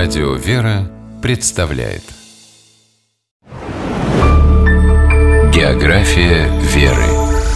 Радио «Вера» представляет География веры.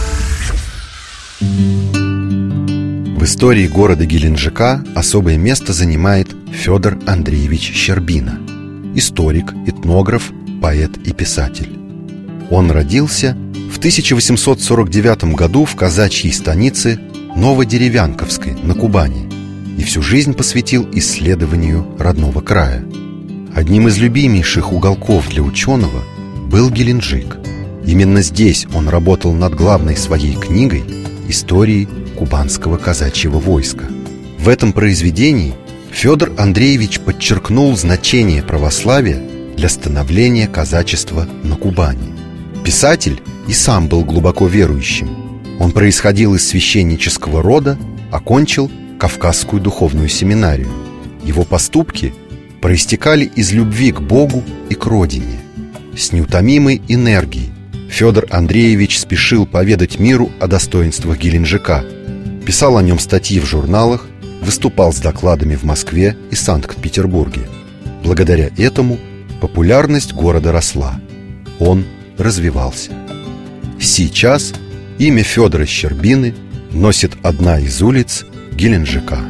В истории города Геленджика особое место занимает Федор Андреевич Щербина. Историк, этнограф, поэт и писатель. Он родился в 1849 году в казачьей станице Новодеревянковской на Кубани и всю жизнь посвятил исследованию родного края. Одним из любимейших уголков для ученого был Геленджик. Именно здесь он работал над главной своей книгой «Историей кубанского казачьего войска». В этом произведении Федор Андреевич подчеркнул значение православия для становления казачества на Кубани. Писатель и сам был глубоко верующим. Он происходил из священнического рода, окончил Кавказскую духовную семинарию. Его поступки проистекали из любви к Богу и к родине. С неутомимой энергией Федор Андреевич спешил поведать миру о достоинствах Геленджика, писал о нем статьи в журналах, выступал с докладами в Москве и Санкт-Петербурге. Благодаря этому популярность города росла. Он развивался. Сейчас имя Федора Щербины носит одна из улиц Геленджика.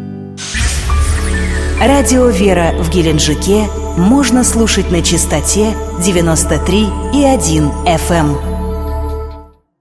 Радио «Вера» в Геленджике можно слушать на частоте 93,1 FM.